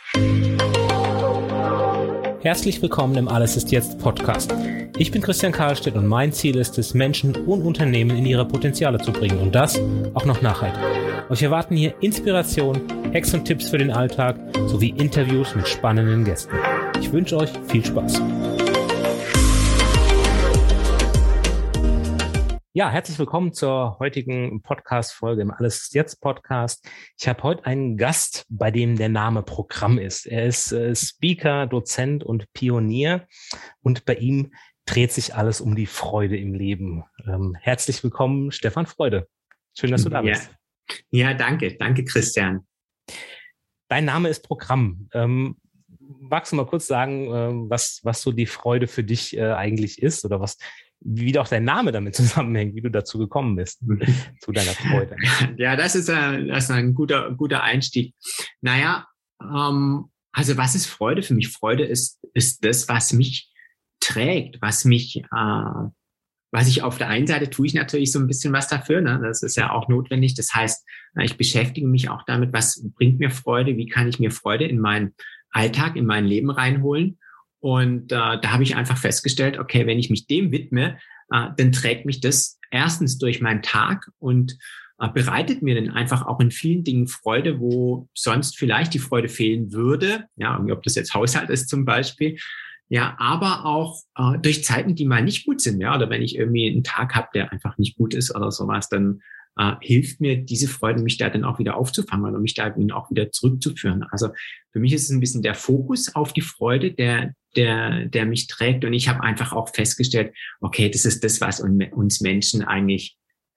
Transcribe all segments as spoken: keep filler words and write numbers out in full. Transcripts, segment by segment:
Herzlich willkommen im Alles ist jetzt Podcast. Ich bin Christian Karlstedt und mein Ziel ist es, Menschen und Unternehmen in ihre Potenziale zu bringen und das auch noch nachhaltig. Euch erwarten hier Inspiration, Hacks und Tipps für den Alltag sowie Interviews mit spannenden Gästen. Ich wünsche euch viel Spaß. Ja, herzlich willkommen zur heutigen Podcast-Folge im Alles ist jetzt Podcast. Ich habe heute einen Gast, bei dem der Name Programm ist. Er ist äh, Speaker, Dozent und Pionier und bei ihm dreht sich alles um die Freude im Leben. Ähm, herzlich willkommen, Stefan Freude. Schön, dass du da bist. Ja, ja danke. Danke, Christian. Dein Name ist Programm. Ähm, magst du mal kurz sagen, äh, was, was so die Freude für dich äh, eigentlich ist oder was wie auch dein Name damit zusammenhängt, wie du dazu gekommen bist, zu deiner Freude? Ja, das ist ein, das ist ein guter, guter Einstieg. Naja, ähm, also was ist Freude für mich? Freude ist, ist das, was mich trägt, was mich, äh, was ich auf der einen Seite tue ich natürlich so ein bisschen was dafür, ne? Das ist ja auch notwendig. Das heißt, ich beschäftige mich auch damit, was bringt mir Freude, wie kann ich mir Freude in meinen Alltag, in mein Leben reinholen. Und äh, da habe ich einfach festgestellt, okay, wenn ich mich dem widme, äh, dann trägt mich das erstens durch meinen Tag und äh, bereitet mir dann einfach auch in vielen Dingen Freude, wo sonst vielleicht die Freude fehlen würde. Ja, ob das jetzt Haushalt ist zum Beispiel. Ja, aber auch äh, durch Zeiten, die mal nicht gut sind. Ja, oder wenn ich irgendwie einen Tag habe, der einfach nicht gut ist oder sowas, dann äh, hilft mir diese Freude, mich da dann auch wieder aufzufangen oder mich da auch wieder zurückzuführen. Also für mich ist es ein bisschen der Fokus auf die Freude, der der der mich trägt. Und ich habe einfach auch festgestellt, okay, das ist das, was uns Menschen eigentlich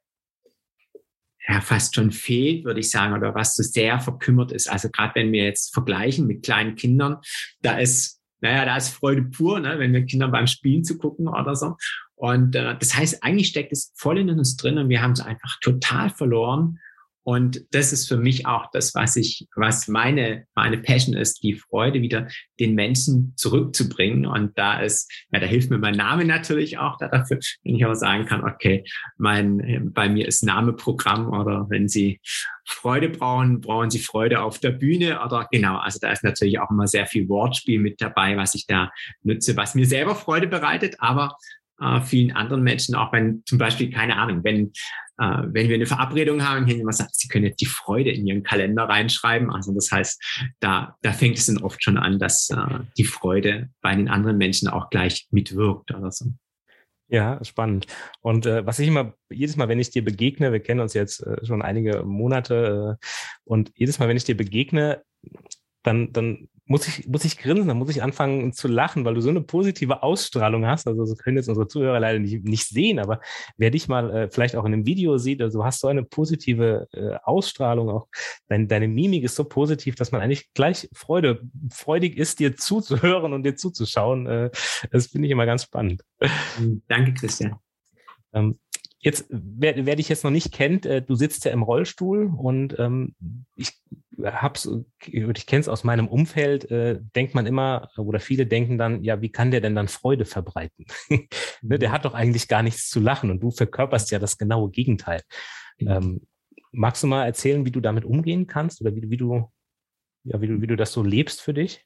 ja fast schon fehlt, würde ich sagen, oder was so sehr verkümmert ist. Also gerade wenn wir jetzt vergleichen mit kleinen Kindern, da ist, naja, da ist Freude pur, ne, wenn wir Kindern beim Spielen zu gucken oder so. Und äh, das heißt, eigentlich steckt es voll in uns drin und wir haben es einfach total verloren. Und das ist für mich auch das, was ich, was meine, meine Passion ist, die Freude wieder den Menschen zurückzubringen. Und da ist, ja, da hilft mir mein Name natürlich auch da dafür, wenn ich aber sagen kann, okay, mein, bei mir ist Name Programm oder wenn Sie Freude brauchen, brauchen Sie Freude auf der Bühne oder genau. Also da ist natürlich auch immer sehr viel Wortspiel mit dabei, was ich da nutze, was mir selber Freude bereitet, aber äh, vielen anderen Menschen auch, wenn zum Beispiel, keine Ahnung, wenn Uh, wenn wir eine Verabredung haben, können Sie mal sagen, Sie können jetzt die Freude in Ihren Kalender reinschreiben. Also das heißt, da, da fängt es dann oft schon an, dass uh, die Freude bei den anderen Menschen auch gleich mitwirkt oder so. Ja, spannend. Und äh, was ich immer, jedes Mal, wenn ich dir begegne, wir kennen uns jetzt äh, schon einige Monate äh, und jedes Mal, wenn ich dir begegne, dann, dann muss ich, muss ich grinsen, dann muss ich anfangen zu lachen, weil du so eine positive Ausstrahlung hast. Also das können jetzt unsere Zuhörer leider nicht, nicht sehen, aber wer dich mal äh, vielleicht auch in einem Video sieht, also du hast so eine positive äh, Ausstrahlung, auch dein, deine Mimik ist so positiv, dass man eigentlich gleich Freude, freudig ist, dir zuzuhören und dir zuzuschauen. Äh, das finde ich immer ganz spannend. Danke, Christian. Ähm, Jetzt, wer, wer dich jetzt noch nicht kennt, äh, du sitzt ja im Rollstuhl und ähm, ich hab's, ich kenne es aus meinem Umfeld, äh, denkt man immer, oder viele denken dann, ja, wie kann der denn dann Freude verbreiten? Ne, der hat doch eigentlich gar nichts zu lachen und du verkörperst ja das genaue Gegenteil. Ähm, magst du mal erzählen, wie du damit umgehen kannst oder wie, wie du, ja, wie du, wie du das so lebst für dich?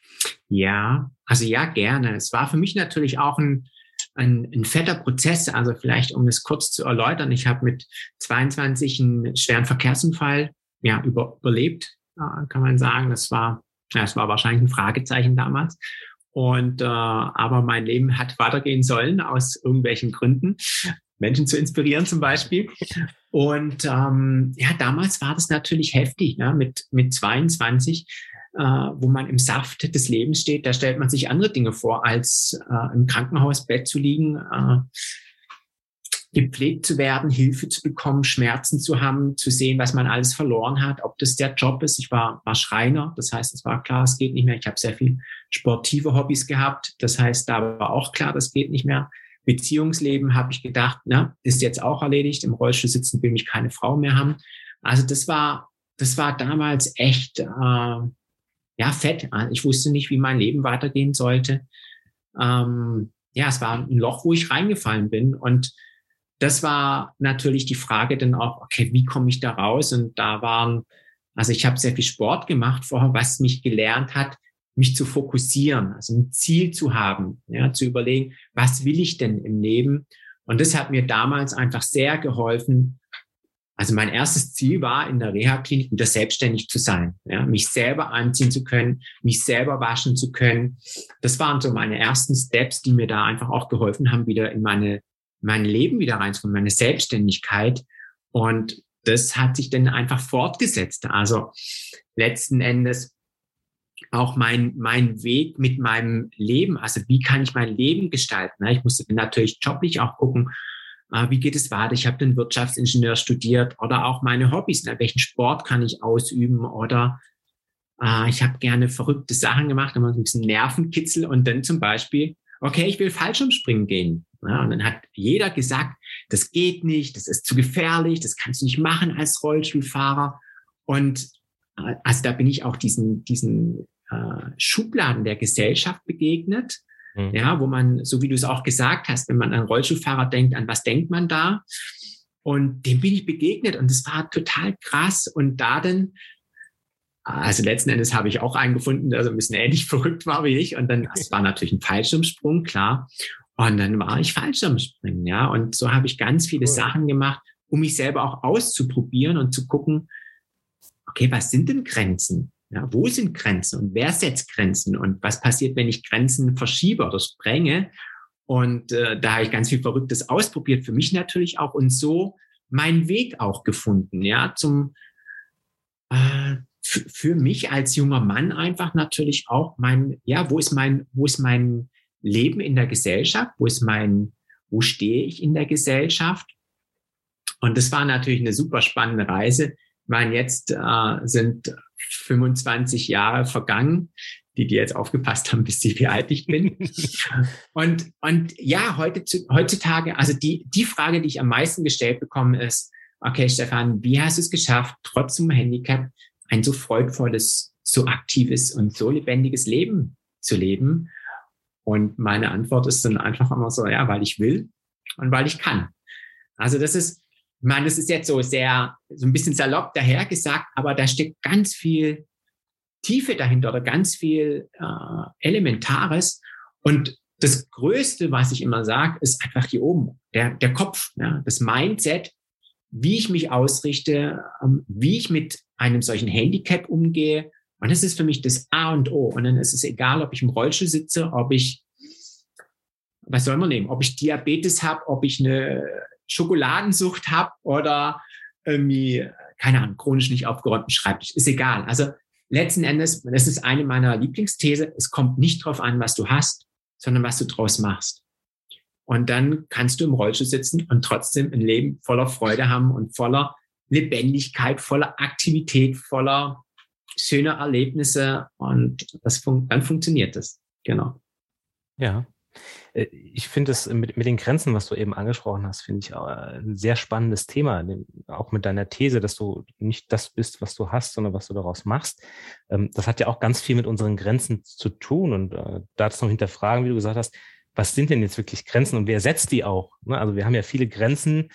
Ja, also ja, gerne. Es war für mich natürlich auch ein Ein, ein fetter Prozess, also vielleicht, um es kurz zu erläutern, ich habe mit zweiundzwanzig einen schweren Verkehrsunfall ja, über, überlebt, äh, kann man sagen. Das war, ja, das war wahrscheinlich ein Fragezeichen damals. Und äh, aber mein Leben hat weitergehen sollen aus irgendwelchen Gründen, Menschen zu inspirieren zum Beispiel. Und ähm, ja, damals war das natürlich heftig, ne? mit mit zweiundzwanzig. Uh, wo man im Saft des Lebens steht, da stellt man sich andere Dinge vor, als uh, im Krankenhausbett zu liegen, uh, gepflegt zu werden, Hilfe zu bekommen, Schmerzen zu haben, zu sehen, was man alles verloren hat, ob das der Job ist. Ich war, war Schreiner, das heißt, es war klar, es geht nicht mehr. Ich habe sehr viel sportive Hobbys gehabt, das heißt, da war auch klar, das geht nicht mehr. Beziehungsleben habe ich gedacht, na, ist jetzt auch erledigt, im Rollstuhl sitzen will mich keine Frau mehr haben. Also das war, das war damals echt uh, ja, fett. Ich wusste nicht, wie mein Leben weitergehen sollte. Ähm, ja, es war ein Loch, wo ich reingefallen bin. Und das war natürlich die Frage dann auch, okay, wie komme ich da raus? Und da waren Also ich habe sehr viel Sport gemacht vorher, was mich gelernt hat, mich zu fokussieren, also ein Ziel zu haben, ja, zu überlegen, was will ich denn im Leben? Und das hat mir damals einfach sehr geholfen. Also mein erstes Ziel war, in der Reha-Klinik wieder selbstständig zu sein, ja, mich selber anziehen zu können, mich selber waschen zu können. Das waren so meine ersten Steps, die mir da einfach auch geholfen haben, wieder in meine, mein Leben wieder reinzukommen, meine Selbstständigkeit. Und das hat sich dann einfach fortgesetzt. Also letzten Endes auch mein, mein Weg mit meinem Leben. Also wie kann ich mein Leben gestalten? Ich musste natürlich joblich auch gucken, wie geht es weiter? Ich habe den Wirtschaftsingenieur studiert oder auch meine Hobbys. Welchen Sport kann ich ausüben? Oder äh, ich habe gerne verrückte Sachen gemacht, immer so ein bisschen Nervenkitzel und dann zum Beispiel, okay, ich will Fallschirmspringen gehen. Ja, und dann hat jeder gesagt, das geht nicht, das ist zu gefährlich, das kannst du nicht machen als Rollstuhlfahrer. Und äh, also da bin ich auch diesen, diesen äh, Schubladen der Gesellschaft begegnet. Mhm. Ja, wo man, so wie du es auch gesagt hast, wenn man an Rollstuhlfahrer denkt, an was denkt man da? Und dem bin ich begegnet und das war total krass. Und da dann, also letzten Endes habe ich auch einen gefunden, der so ein bisschen ähnlich verrückt war wie ich. Und dann, das war natürlich ein Fallschirmsprung, klar. Und dann war ich Fallschirmspringen, ja. Und so habe ich ganz viele cool. Sachen gemacht, um mich selber auch auszuprobieren und zu gucken, okay, was sind denn Grenzen? Ja, wo sind Grenzen und wer setzt Grenzen und was passiert, wenn ich Grenzen verschiebe oder sprenge? Und äh, da habe ich ganz viel Verrücktes ausprobiert, für mich natürlich auch und so meinen Weg auch gefunden, ja, zum äh, f- für mich als junger Mann einfach natürlich auch mein, ja, wo ist mein, wo ist mein Leben in der Gesellschaft, wo ist mein, wo stehe ich in der Gesellschaft? Und das war natürlich eine super spannende Reise. Ich meine, jetzt äh, sind fünfundzwanzig Jahre vergangen, die, die jetzt aufgepasst haben, bis sie wie alt ich bin. und, und ja, heute, heutzutage, also die, die Frage, die ich am meisten gestellt bekomme, ist, okay, Stefan, wie hast du es geschafft, trotz dem Handicap ein so freudvolles, so aktives und so lebendiges Leben zu leben? Und meine Antwort ist dann einfach immer so, ja, weil ich will und weil ich kann. Also das ist, ich meine, das ist jetzt so sehr, so ein bisschen salopp dahergesagt, aber da steckt ganz viel Tiefe dahinter oder ganz viel äh, Elementares. Und das Größte, was ich immer sage, ist einfach hier oben, der, der Kopf, ja, das Mindset, wie ich mich ausrichte, ähm, wie ich mit einem solchen Handicap umgehe. Und das ist für mich das A und O. Und dann ist es egal, ob ich im Rollstuhl sitze, ob ich, was soll man nehmen, ob ich Diabetes habe, ob ich eine Schokoladensucht habe oder irgendwie, keine Ahnung, chronisch nicht aufgeräumten Schreibtisch. Ist egal. Also letzten Endes, das ist eine meiner Lieblingsthese, es kommt nicht drauf an, was du hast, sondern was du draus machst. Und dann kannst du im Rollstuhl sitzen und trotzdem ein Leben voller Freude haben und voller Lebendigkeit, voller Aktivität, voller schöner Erlebnisse und das fun- dann funktioniert das. Genau. Ja. Ich finde es mit, mit den Grenzen, was du eben angesprochen hast, finde ich auch ein sehr spannendes Thema. Auch mit deiner These, dass du nicht das bist, was du hast, sondern was du daraus machst. Das hat ja auch ganz viel mit unseren Grenzen zu tun. Und da das noch hinterfragen, wie du gesagt hast, was sind denn jetzt wirklich Grenzen und wer setzt die auch? Also wir haben ja viele Grenzen,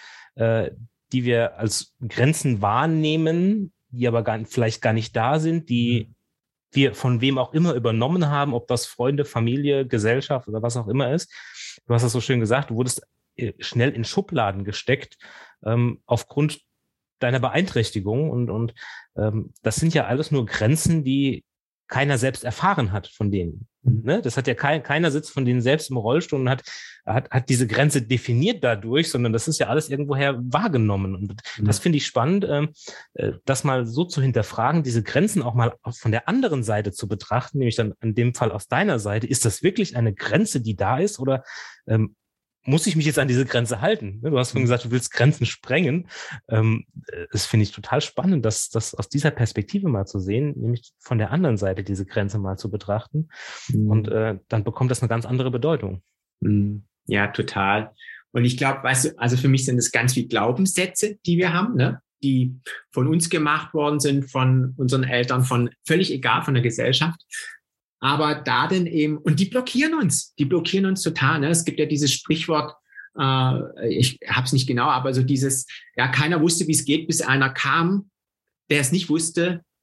die wir als Grenzen wahrnehmen, die aber gar, vielleicht gar nicht da sind, die wir von wem auch immer übernommen haben, ob das Freunde, Familie, Gesellschaft oder was auch immer ist. Du hast das so schön gesagt, du wurdest schnell in Schubladen gesteckt ähm, aufgrund deiner Beeinträchtigung und, und ähm, das sind ja alles nur Grenzen, die keiner selbst erfahren hat von denen. Ne? Das hat ja kein, keiner sitzt von denen selbst im Rollstuhl und hat, hat, hat diese Grenze definiert dadurch, sondern das ist ja alles irgendwoher wahrgenommen. Und mhm. das finde ich spannend, äh, das mal so zu hinterfragen, diese Grenzen auch mal von der anderen Seite zu betrachten, nämlich dann in dem Fall aus deiner Seite. Ist das wirklich eine Grenze, die da ist oder ähm, muss ich mich jetzt an diese Grenze halten? Du hast vorhin gesagt, du willst Grenzen sprengen. Das finde ich total spannend, das, das aus dieser Perspektive mal zu sehen, nämlich von der anderen Seite diese Grenze mal zu betrachten. Mhm. Und äh, dann bekommt das eine ganz andere Bedeutung. Ja, total. Und ich glaube, weißt du, also für mich sind es ganz viele Glaubenssätze, die wir haben, ne? Die von uns gemacht worden sind, von unseren Eltern, von völlig egal, von der Gesellschaft. Aber da denn eben, und die blockieren uns, die blockieren uns total. Ne? Es gibt ja dieses Sprichwort, äh, ich habe es nicht genau, aber so dieses, ja, keiner wusste, wie es geht, bis einer kam, der es nicht wusste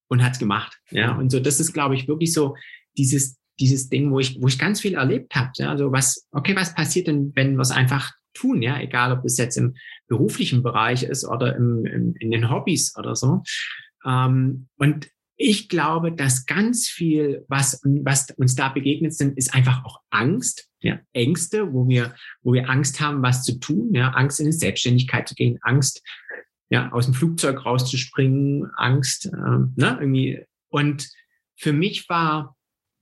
und hat es gemacht. Ja, und so, das ist, glaube ich, wirklich so dieses, dieses Ding, wo ich, wo ich ganz viel erlebt habe. Ja, also was, okay, was passiert denn, wenn wir es einfach tun? Ja, egal, ob es jetzt im beruflichen Bereich ist oder im, im, in den Hobbys oder so. Ähm, und ich glaube, dass ganz viel, was, was uns da begegnet sind, ist einfach auch Angst, ja, Ängste, wo wir, wo wir Angst haben, was zu tun, ja, Angst in die Selbstständigkeit zu gehen, Angst, ja, aus dem Flugzeug rauszuspringen, Angst, ähm, ne, irgendwie. Und für mich war,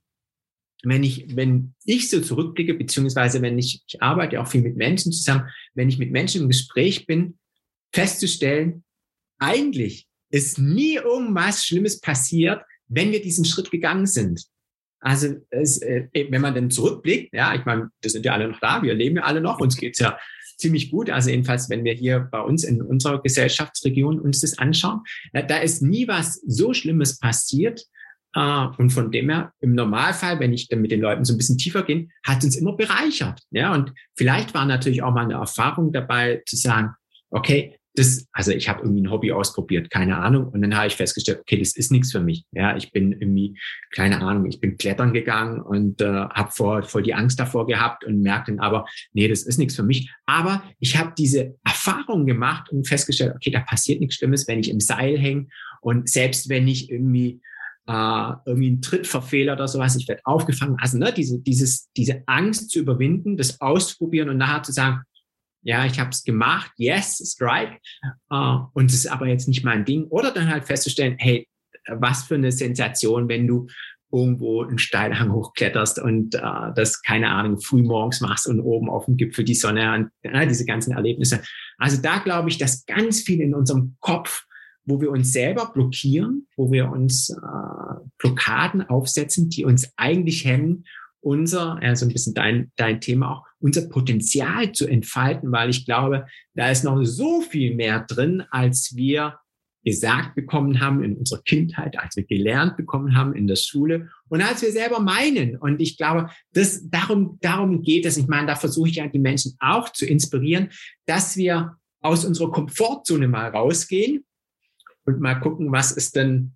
wenn ich, wenn ich so zurückblicke, beziehungsweise wenn ich, ich arbeite auch viel mit Menschen zusammen, wenn ich mit Menschen im Gespräch bin, festzustellen, eigentlich ist nie irgendwas Schlimmes passiert, wenn wir diesen Schritt gegangen sind. Also es, äh, wenn man dann zurückblickt, ja, ich meine, wir sind ja alle noch da, wir leben ja alle noch, uns geht's ja ziemlich gut. Also jedenfalls, wenn wir hier bei uns in unserer Gesellschaftsregion uns das anschauen, ja, da ist nie was so Schlimmes passiert. Äh, und von dem her, im Normalfall, wenn ich dann mit den Leuten so ein bisschen tiefer gehe, hat es uns immer bereichert. Ja, und vielleicht war natürlich auch mal eine Erfahrung dabei, zu sagen, okay, das, also ich habe irgendwie ein Hobby ausprobiert, keine Ahnung. Und dann habe ich festgestellt, okay, das ist nichts für mich. Ja, ich bin irgendwie, keine Ahnung, ich bin klettern gegangen und äh, habe vor, voll die Angst davor gehabt und merkte dann aber, nee, das ist nichts für mich. Aber ich habe diese Erfahrung gemacht und festgestellt, okay, da passiert nichts Schlimmes, wenn ich im Seil hänge. Und selbst wenn ich irgendwie äh, irgendwie einen Tritt verfehle oder sowas, ich werde aufgefangen. Also ne, diese, dieses, diese Angst zu überwinden, das auszuprobieren und nachher zu sagen, ja, ich habe es gemacht, yes, strike, uh, und es ist aber jetzt nicht mein Ding. Oder dann halt festzustellen, hey, was für eine Sensation, wenn du irgendwo einen Steilhang hochkletterst und uh, das, keine Ahnung, früh morgens machst und oben auf dem Gipfel die Sonne und uh, diese ganzen Erlebnisse. Also da glaube ich, dass ganz viel in unserem Kopf, wo wir uns selber blockieren, wo wir uns uh, Blockaden aufsetzen, die uns eigentlich hemmen, unser, also ein bisschen dein, dein Thema auch, unser Potenzial zu entfalten, weil ich glaube, da ist noch so viel mehr drin, als wir gesagt bekommen haben in unserer Kindheit, als wir gelernt bekommen haben in der Schule und als wir selber meinen. Und ich glaube, das, darum, darum geht es. Ich meine, da versuche ich ja die Menschen auch zu inspirieren, dass wir aus unserer Komfortzone mal rausgehen und mal gucken, was ist denn.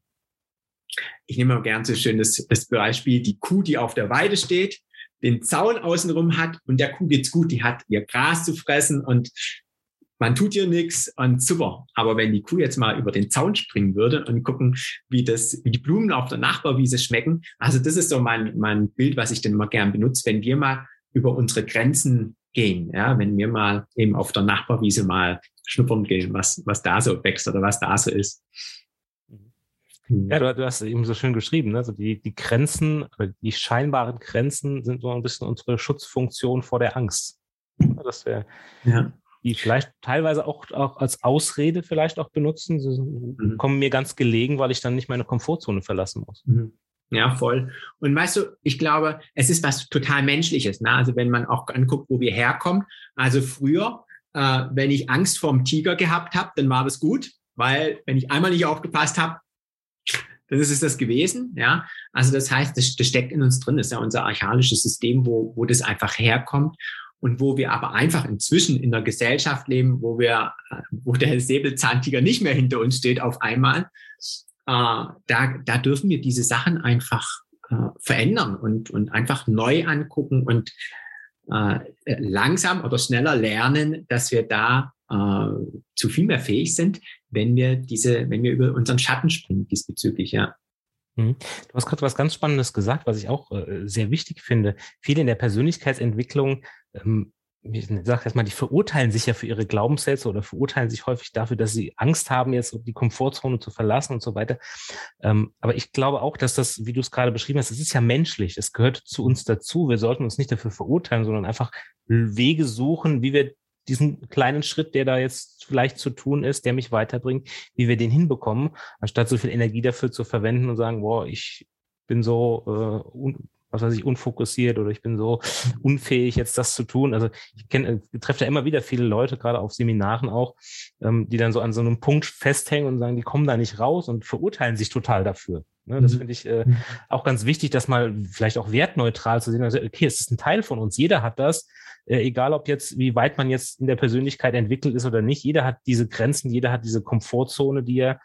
Ich nehme mal gern so schön das, das Beispiel, die Kuh, die auf der Weide steht, den Zaun außenrum hat und der Kuh geht's gut, die hat ihr Gras zu fressen und man tut ihr nichts und super. Aber wenn die Kuh jetzt mal über den Zaun springen würde und gucken, wie das, wie die Blumen auf der Nachbarwiese schmecken, also das ist so mein, mein Bild, was ich dann immer gern benutze, wenn wir mal über unsere Grenzen gehen, ja, wenn wir mal eben auf der Nachbarwiese mal schnuppern gehen, was, was da so wächst oder was da so ist. Ja, du, du hast eben so schön geschrieben, ne? Also die, die Grenzen, die scheinbaren Grenzen sind so ein bisschen unsere Schutzfunktion vor der Angst. Das wäre, ja. Die vielleicht teilweise auch, auch als Ausrede vielleicht auch benutzen. Sie mhm. kommen mir ganz gelegen, weil ich dann nicht meine Komfortzone verlassen muss. Mhm. Ja, voll. Und weißt du, ich glaube, es ist was total Menschliches, ne? Also wenn man auch anguckt, wo wir herkommen. Also früher, äh, wenn ich Angst vorm Tiger gehabt habe, dann war das gut, weil wenn ich einmal nicht aufgepasst habe, das ist das gewesen, ja. Also das heißt, das, das steckt in uns drin, das ist ja unser archaisches System, wo, wo das einfach herkommt und wo wir aber einfach inzwischen in einer Gesellschaft leben, wo wir, wo der Säbelzahntiger nicht mehr hinter uns steht auf einmal. Äh, da, da dürfen wir diese Sachen einfach äh, verändern und, und einfach neu angucken und äh, langsam oder schneller lernen, dass wir da äh, zu viel mehr fähig sind, wenn wir diese, wenn wir über unseren Schatten springen diesbezüglich, ja. Du hast gerade was ganz Spannendes gesagt, was ich auch äh, sehr wichtig finde. Viele in der Persönlichkeitsentwicklung, ähm, ich sage jetzt mal, die verurteilen sich ja für ihre Glaubenssätze oder verurteilen sich häufig dafür, dass sie Angst haben, jetzt die Komfortzone zu verlassen und so weiter. Ähm, aber ich glaube auch, dass das, wie du es gerade beschrieben hast, es ist ja menschlich. Es gehört zu uns dazu. Wir sollten uns nicht dafür verurteilen, sondern einfach Wege suchen, wie wir diesen kleinen Schritt, der da jetzt vielleicht zu tun ist, der mich weiterbringt, wie wir den hinbekommen, anstatt so viel Energie dafür zu verwenden und sagen, boah, ich bin so, äh, un, was weiß ich, unfokussiert oder ich bin so unfähig, jetzt das zu tun. Also ich kenne, ich treffe da immer wieder viele Leute, gerade auf Seminaren auch, ähm, die dann so an so einem Punkt festhängen und sagen, die kommen da nicht raus und verurteilen sich total dafür. Ne, das finde ich äh, auch ganz wichtig, das mal vielleicht auch wertneutral zu sehen. Also, okay, es ist ein Teil von uns, jeder hat das, äh, egal ob jetzt, wie weit man jetzt in der Persönlichkeit entwickelt ist oder nicht, jeder hat diese Grenzen, jeder hat diese Komfortzone, die er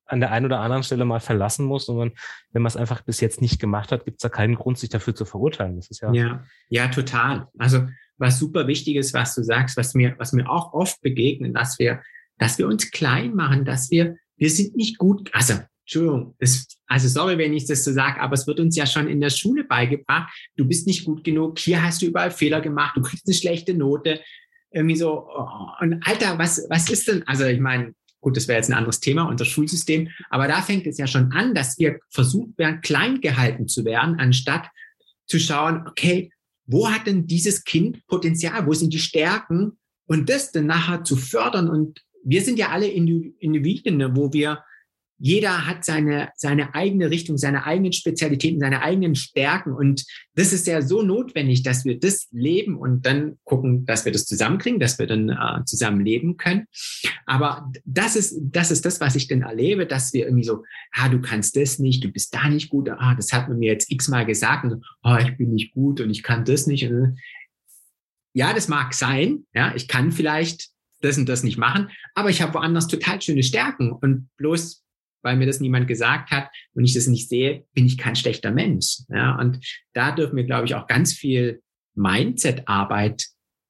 an der einen oder anderen Stelle mal verlassen muss. Und man, wenn man es einfach bis jetzt nicht gemacht hat, gibt es da keinen Grund, sich dafür zu verurteilen. Das ist ja, ja, ja, total. Also was super wichtig ist, was du sagst, was mir, was mir auch oft begegnet, dass wir, dass wir uns klein machen, dass wir, wir sind nicht gut, also Entschuldigung, das, also sorry, wenn ich das so sage, aber es wird uns ja schon in der Schule beigebracht, du bist nicht gut genug, hier hast du überall Fehler gemacht, du kriegst eine schlechte Note, irgendwie so, oh, und Alter, was, was ist denn, also ich meine, gut, das wäre jetzt ein anderes Thema, unser Schulsystem. Aber da fängt es ja schon an, dass wir versucht werden, klein gehalten zu werden, anstatt zu schauen, okay, wo hat denn dieses Kind Potenzial? Wo sind die Stärken? Und das dann nachher zu fördern. Und wir sind ja alle Individuen, wo wir, jeder hat seine, seine eigene Richtung, seine eigenen Spezialitäten, seine eigenen Stärken. Und das ist ja so notwendig, dass wir das leben und dann gucken, dass wir das zusammenkriegen, dass wir dann äh, zusammen leben können. Aber das ist, das ist das, was ich dann erlebe, dass wir irgendwie so, ah, du kannst das nicht, du bist da nicht gut, ah, das hat man mir jetzt x-mal gesagt und so, oh, ich bin nicht gut und ich kann das nicht. Und ja, das mag sein, ja, ich kann vielleicht das und das nicht machen, aber ich habe woanders total schöne Stärken und bloß weil mir das niemand gesagt hat und ich das nicht sehe, bin ich kein schlechter Mensch. Ja, und da dürfen wir, glaube ich, auch ganz viel Mindset-Arbeit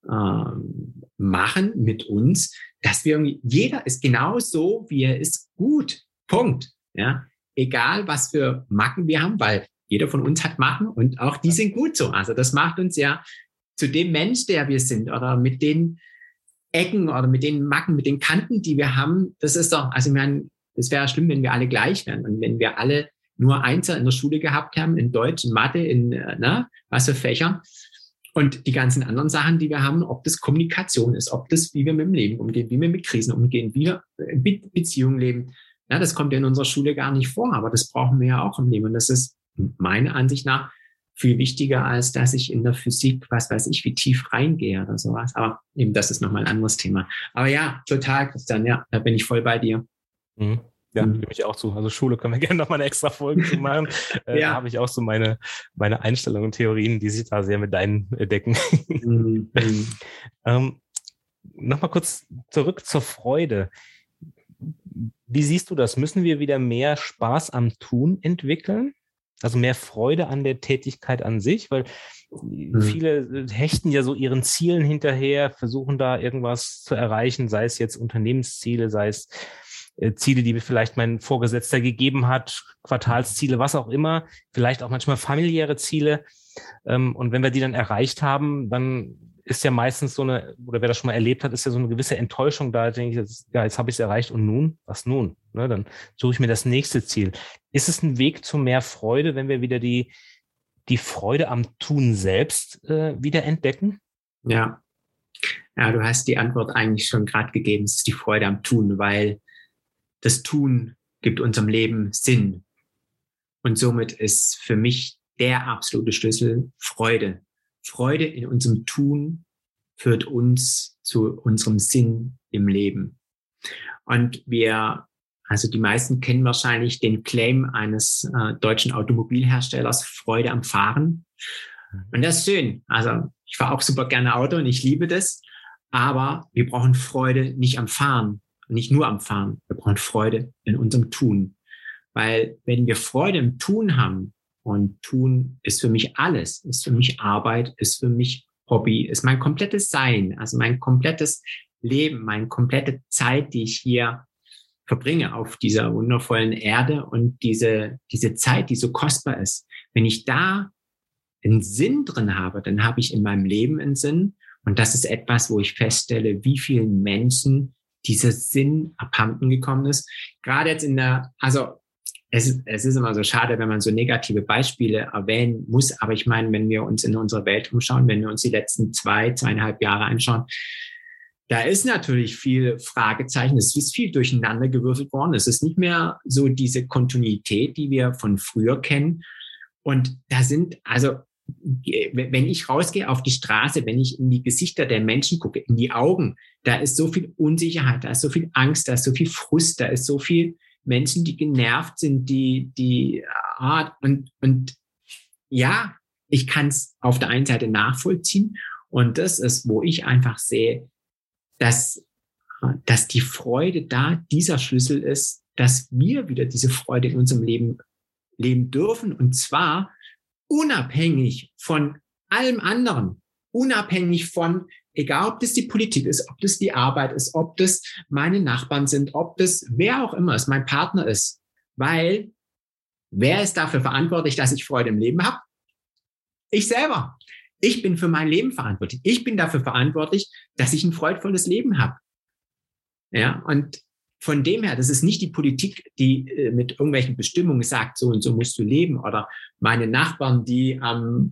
ähm, machen mit uns, dass wir irgendwie, jeder ist genau so, wie er ist, gut. Punkt. Ja, egal, was für Macken wir haben, weil jeder von uns hat Macken und auch die sind gut so. Also das macht uns ja zu dem Mensch, der wir sind oder mit den Ecken oder mit den Macken, mit den Kanten, die wir haben. Das ist doch, also ich meine, es wäre schlimm, wenn wir alle gleich wären und wenn wir alle nur Einser in der Schule gehabt haben, in Deutsch, in Mathe, in na, was für Fächern und die ganzen anderen Sachen, die wir haben, ob das Kommunikation ist, ob das, wie wir mit dem Leben umgehen, wie wir mit Krisen umgehen, wie wir Be- Beziehungen leben. Ja, das kommt ja in unserer Schule gar nicht vor, aber das brauchen wir ja auch im Leben und das ist meiner Ansicht nach viel wichtiger, als dass ich in der Physik, was weiß ich, wie tief reingehe oder sowas. Aber eben, das ist nochmal ein anderes Thema. Aber ja, total, Christian, ja, da bin ich voll bei dir. Mhm. Ja, Mhm. stimme ich auch zu. Also Schule können wir gerne noch mal eine extra Folge zu machen. Äh, Ja. Da habe ich auch so meine, meine Einstellungen und Theorien, die sich da sehr mit deinen äh, decken. Mhm. ähm, Nochmal kurz zurück zur Freude. Wie siehst du das? Müssen wir wieder mehr Spaß am Tun entwickeln? Also mehr Freude an der Tätigkeit an sich? Weil Mhm. viele hechten ja so ihren Zielen hinterher, versuchen da irgendwas zu erreichen, sei es jetzt Unternehmensziele, sei es Ziele, die vielleicht mein Vorgesetzter gegeben hat, Quartalsziele, was auch immer, vielleicht auch manchmal familiäre Ziele. Und wenn wir die dann erreicht haben, dann ist ja meistens so eine, oder wer das schon mal erlebt hat, ist ja so eine gewisse Enttäuschung da, denke ich, jetzt, ja, jetzt habe ich es erreicht und nun? Was nun? Ne, dann suche ich mir das nächste Ziel. Ist es ein Weg zu mehr Freude, wenn wir wieder die, die Freude am Tun selbst äh, wieder entdecken? Ja. Ja, du hast die Antwort eigentlich schon gerade gegeben. Es ist die Freude am Tun, weil das Tun gibt unserem Leben Sinn. Und somit ist für mich der absolute Schlüssel Freude. Freude in unserem Tun führt uns zu unserem Sinn im Leben. Und wir, also die meisten kennen wahrscheinlich den Claim eines äh, deutschen Automobilherstellers, Freude am Fahren. Und das ist schön. Also ich fahre auch super gerne Auto und ich liebe das. Aber wir brauchen Freude nicht am Fahren. Nicht nur am Fahren, wir brauchen Freude in unserem Tun. Weil wenn wir Freude im Tun haben, und Tun ist für mich alles, ist für mich Arbeit, ist für mich Hobby, ist mein komplettes Sein, also mein komplettes Leben, meine komplette Zeit, die ich hier verbringe auf dieser wundervollen Erde und diese, diese Zeit, die so kostbar ist. Wenn ich da einen Sinn drin habe, dann habe ich in meinem Leben einen Sinn. Und das ist etwas, wo ich feststelle, wie vielen Menschen dieser Sinn abhanden gekommen ist. Gerade jetzt in der, also es ist, es ist immer so schade, wenn man so negative Beispiele erwähnen muss. Aber ich meine, wenn wir uns in unserer Welt umschauen, wenn wir uns die letzten zwei, zweieinhalb Jahre anschauen, da ist natürlich viel Fragezeichen. Es ist viel durcheinander gewürfelt worden. Es ist nicht mehr so diese Kontinuität, die wir von früher kennen. Und da sind, also wenn ich rausgehe auf die Straße, wenn ich in die Gesichter der Menschen gucke, in die Augen, da ist so viel Unsicherheit, da ist so viel Angst, da ist so viel Frust, da ist so viel Menschen, die genervt sind, die, die Art und, und ja, ich kann es auf der einen Seite nachvollziehen und das ist, wo ich einfach sehe, dass, dass die Freude da dieser Schlüssel ist, dass wir wieder diese Freude in unserem Leben leben dürfen, und zwar unabhängig von allem anderen, unabhängig von, egal ob das die Politik ist, ob das die Arbeit ist, ob das meine Nachbarn sind, ob das wer auch immer ist, mein Partner ist. Weil wer ist dafür verantwortlich, dass ich Freude im Leben habe? Ich selber. Ich bin für mein Leben verantwortlich. Ich bin dafür verantwortlich, dass ich ein freudvolles Leben habe. Ja, und von dem her, das ist nicht die Politik, die äh, mit irgendwelchen Bestimmungen sagt, so und so musst du leben, oder meine Nachbarn, die am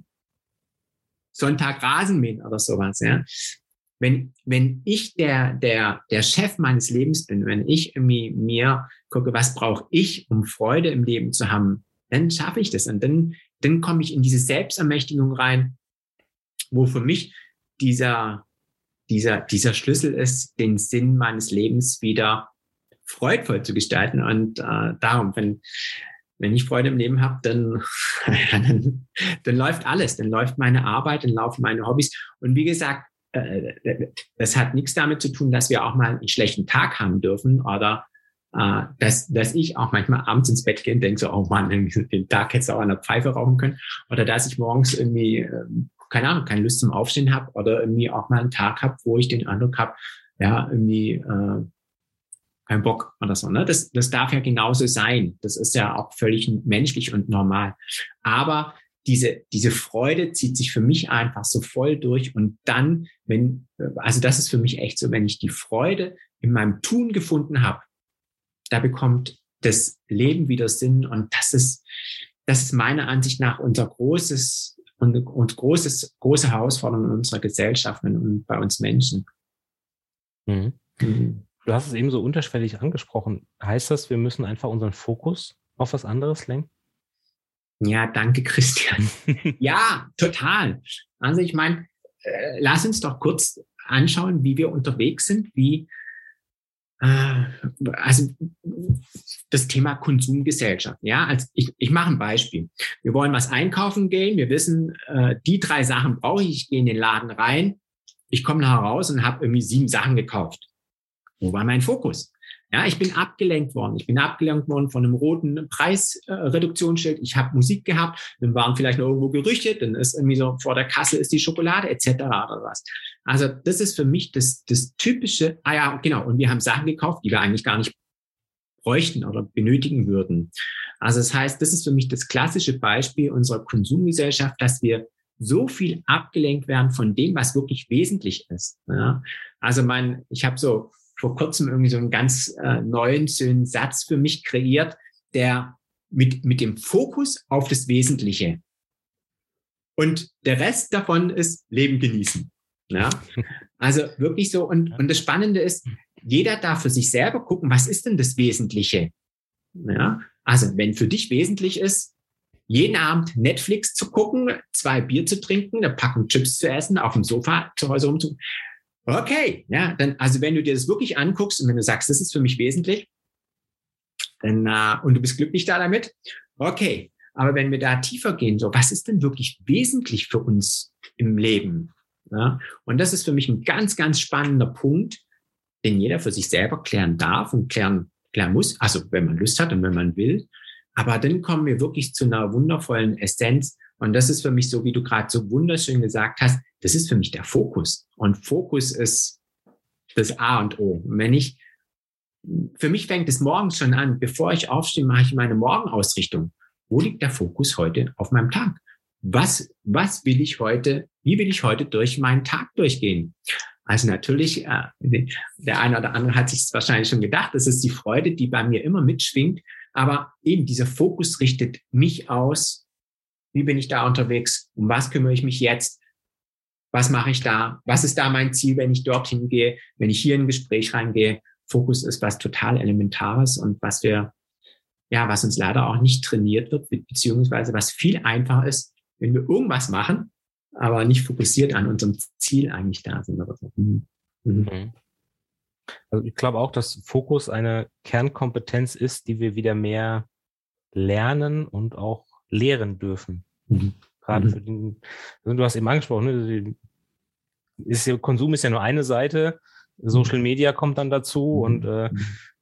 Sonntag Rasen mähen oder sowas. Ja, wenn wenn ich der der der Chef meines Lebens bin, wenn ich irgendwie mir gucke, was brauche ich, um Freude im Leben zu haben, dann schaffe ich das, und dann dann komme ich in diese Selbstermächtigung rein, wo für mich dieser, dieser, dieser Schlüssel ist, den Sinn meines Lebens wieder freudvoll zu gestalten. Und äh, darum, wenn, wenn ich Freude im Leben habe, dann, dann, dann läuft alles. Dann läuft meine Arbeit, dann laufen meine Hobbys. Und wie gesagt, äh, das hat nichts damit zu tun, dass wir auch mal einen schlechten Tag haben dürfen, oder Uh, dass, dass ich auch manchmal abends ins Bett gehe und denke so, oh Mann, den Tag hättest du auch an der Pfeife rauchen können. Oder dass ich morgens irgendwie, ähm, keine Ahnung, keine Lust zum Aufstehen habe, oder irgendwie auch mal einen Tag habe, wo ich den Eindruck habe, ja, irgendwie äh, kein Bock oder so. Ne? Das, das darf ja genauso sein. Das ist ja auch völlig menschlich und normal. Aber diese, diese Freude zieht sich für mich einfach so voll durch. Und dann, wenn, also das ist für mich echt so, wenn ich die Freude in meinem Tun gefunden habe, da bekommt das Leben wieder Sinn, und das ist, das ist meiner Ansicht nach unser großes und, und großes, große Herausforderung in unserer Gesellschaft und bei uns Menschen. Mhm. Mhm. Du hast es eben so unterschwellig angesprochen. Heißt das, wir müssen einfach unseren Fokus auf was anderes lenken? Ja, danke, Christian. Ja, total. Also ich meine, äh, lass uns doch kurz anschauen, wie wir unterwegs sind, wie also das Thema Konsumgesellschaft. Ja, also ich, ich mache ein Beispiel. Wir wollen was einkaufen gehen. Wir wissen, äh, die drei Sachen brauche ich. Ich gehe in den Laden rein. Ich komme nachher raus und habe irgendwie sieben Sachen gekauft. Wo war mein Fokus? Ja, ich bin abgelenkt worden. Ich bin abgelenkt worden von einem roten Preisreduktionsschild. Ich habe Musik gehabt, dann waren vielleicht noch irgendwo Gerüche, dann ist irgendwie so vor der Kasse ist die Schokolade et cetera oder was. Also das ist für mich das, das typische, ah ja, genau, und wir haben Sachen gekauft, die wir eigentlich gar nicht bräuchten oder benötigen würden. Also das heißt, das ist für mich das klassische Beispiel unserer Konsumgesellschaft, dass wir so viel abgelenkt werden von dem, was wirklich wesentlich ist. Ja? Also mein, ich habe so vor kurzem irgendwie so einen ganz äh, neuen, schönen Satz für mich kreiert, der mit, mit dem Fokus auf das Wesentliche. Und der Rest davon ist Leben genießen. Ja? Also wirklich so. Und, und das Spannende ist, jeder darf für sich selber gucken, was ist denn das Wesentliche? Ja? Also wenn für dich wesentlich ist, jeden Abend Netflix zu gucken, zwei Bier zu trinken, eine Packung Chips zu essen, auf dem Sofa zu Hause rumzu. Okay, ja, dann, also wenn du dir das wirklich anguckst und wenn du sagst, das ist für mich wesentlich, dann, äh, und du bist glücklich da damit, okay, aber wenn wir da tiefer gehen, so, was ist denn wirklich wesentlich für uns im Leben? Ja? Und das ist für mich ein ganz, ganz spannender Punkt, den jeder für sich selber klären darf und klären, klären muss, also wenn man Lust hat und wenn man will. Aber dann kommen wir wirklich zu einer wundervollen Essenz. Und das ist für mich so, wie du gerade so wunderschön gesagt hast, das ist für mich der Fokus. Und Fokus ist das A und O. Und wenn ich, für mich fängt es morgens schon an, bevor ich aufstehe, mache ich meine Morgenausrichtung. Wo liegt der Fokus heute auf meinem Tag? Was, was will ich heute, wie will ich heute durch meinen Tag durchgehen? Also natürlich, äh, der eine oder andere hat sich es wahrscheinlich schon gedacht, das ist die Freude, die bei mir immer mitschwingt. Aber eben dieser Fokus richtet mich aus. Wie bin ich da unterwegs? Um was kümmere ich mich jetzt? Was mache ich da? Was ist da mein Ziel, wenn ich dorthin gehe? Wenn ich hier in ein Gespräch reingehe? Fokus ist was total Elementares und was wir, ja, was uns leider auch nicht trainiert wird, beziehungsweise was viel einfacher ist, wenn wir irgendwas machen, aber nicht fokussiert an unserem Ziel eigentlich da sind. Oder so. Mhm. Mhm. Also ich glaube auch, dass Fokus eine Kernkompetenz ist, die wir wieder mehr lernen und auch lehren dürfen. Mhm. Gerade mhm. für den, also du hast eben angesprochen, ne, ist ja, Konsum ist ja nur eine Seite, Social Media kommt dann dazu mhm. und äh,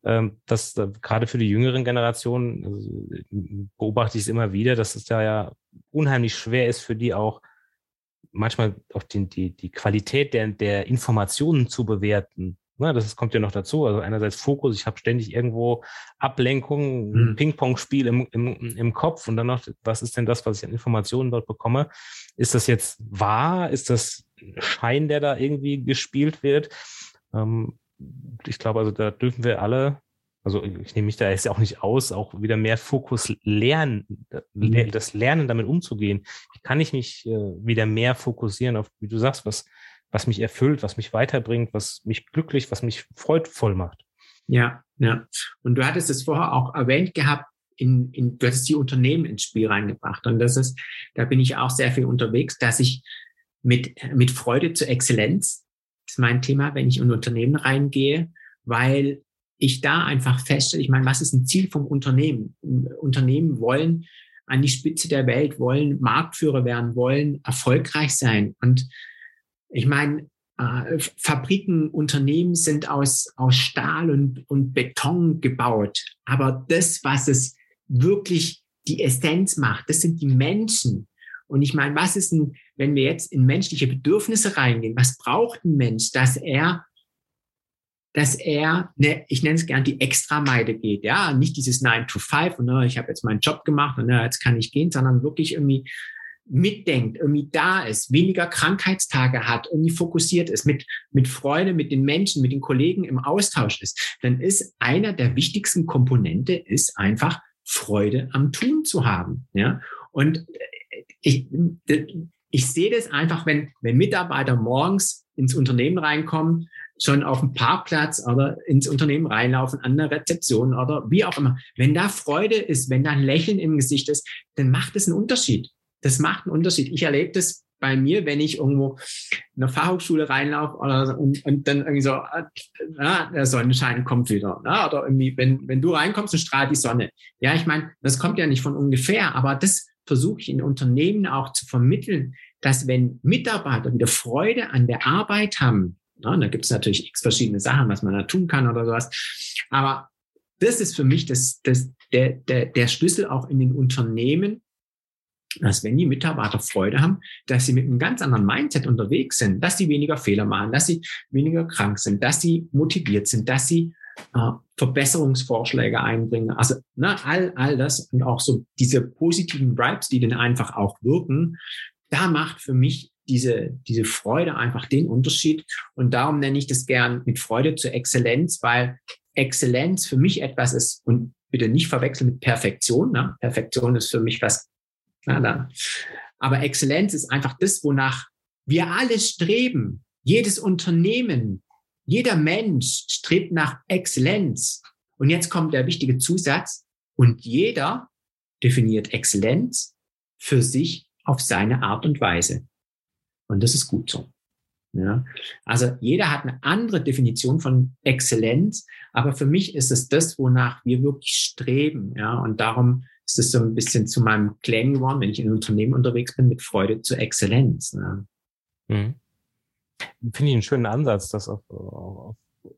ähm, dass äh, gerade für die jüngeren Generationen, also, beobachte ich es immer wieder, dass es da ja unheimlich schwer ist für die auch manchmal auch die, die, die Qualität der, der Informationen zu bewerten. Na, das ist, kommt ja noch dazu. Also einerseits Fokus, ich habe ständig irgendwo Ablenkung, ein Mhm. Ping-Pong-Spiel im, im, im Kopf und dann noch, was ist denn das, was ich an Informationen dort bekomme? Ist das jetzt wahr? Ist das ein Schein, der da irgendwie gespielt wird? Ähm, ich glaube, also da dürfen wir alle, also ich nehme mich da jetzt auch nicht aus, auch wieder mehr Fokus lernen, Mhm. das Lernen damit umzugehen. Wie kann ich mich äh, wieder mehr fokussieren auf, wie du sagst, was, was mich erfüllt, was mich weiterbringt, was mich glücklich, was mich freudvoll macht. Ja, ja. Und du hattest es vorher auch erwähnt gehabt, in, in, du hattest die Unternehmen ins Spiel reingebracht. Und das ist, da bin ich auch sehr viel unterwegs, dass ich mit, mit Freude zur Exzellenz, das ist mein Thema, wenn ich in Unternehmen reingehe, weil ich da einfach feststelle, ich meine, was ist ein Ziel vom Unternehmen? Unternehmen wollen an die Spitze der Welt, wollen Marktführer werden, wollen erfolgreich sein. Und ich meine, äh, Fabriken, Unternehmen sind aus, aus Stahl und, und Beton gebaut. Aber das, was es wirklich die Essenz macht, das sind die Menschen. Und ich meine, was ist denn, wenn wir jetzt in menschliche Bedürfnisse reingehen, was braucht ein Mensch, dass er dass er, ne, ich nenne es gern die Extrameile geht, ja, nicht dieses nine to five und ne, ich habe jetzt meinen Job gemacht und ne, jetzt kann ich gehen, sondern wirklich irgendwie mitdenkt, irgendwie da ist, weniger Krankheitstage hat, irgendwie fokussiert ist, mit, mit Freude, mit den Menschen, mit den Kollegen im Austausch ist, dann ist einer der wichtigsten Komponente ist einfach Freude am Tun zu haben, ja. Und ich, ich sehe das einfach, wenn, wenn Mitarbeiter morgens ins Unternehmen reinkommen, schon auf dem Parkplatz oder ins Unternehmen reinlaufen, an der Rezeption oder wie auch immer. Wenn da Freude ist, wenn da ein Lächeln im Gesicht ist, dann macht es einen Unterschied. Das macht einen Unterschied. Ich erlebe das bei mir, wenn ich irgendwo in einer Fachhochschule reinlaufe oder, und, und dann irgendwie so, ah, der Sonnenschein kommt wieder. Ah, oder irgendwie, wenn, wenn du reinkommst, dann strahlt die Sonne. Ja, ich meine, das kommt ja nicht von ungefähr, aber das versuche ich in Unternehmen auch zu vermitteln, dass wenn Mitarbeiter wieder Freude an der Arbeit haben, ja, da gibt es natürlich x verschiedene Sachen, was man da tun kann oder sowas. Aber das ist für mich das, das, der, der, der Schlüssel auch in den Unternehmen, dass wenn die Mitarbeiter Freude haben, dass sie mit einem ganz anderen Mindset unterwegs sind, dass sie weniger Fehler machen, dass sie weniger krank sind, dass sie motiviert sind, dass sie äh, Verbesserungsvorschläge einbringen. Also ne, all, all das und auch so diese positiven Vibes, die dann einfach auch wirken, da macht für mich diese, diese Freude einfach den Unterschied. Und darum nenne ich das gern mit Freude zur Exzellenz, weil Exzellenz für mich etwas ist, und bitte nicht verwechseln mit Perfektion. Ne? Perfektion ist für mich was, na, na. Aber Exzellenz ist einfach das, wonach wir alle streben. Jedes Unternehmen, jeder Mensch strebt nach Exzellenz. Und jetzt kommt der wichtige Zusatz. Und jeder definiert Exzellenz für sich auf seine Art und Weise. Und das ist gut so. Ja. Also jeder hat eine andere Definition von Exzellenz, aber für mich ist es das, wonach wir wirklich streben. Ja. Und darum ist es so ein bisschen zu meinem Claim geworden, wenn ich in einem Unternehmen unterwegs bin, mit Freude zur Exzellenz. Ja. Mhm. Finde ich einen schönen Ansatz, das auch, auch,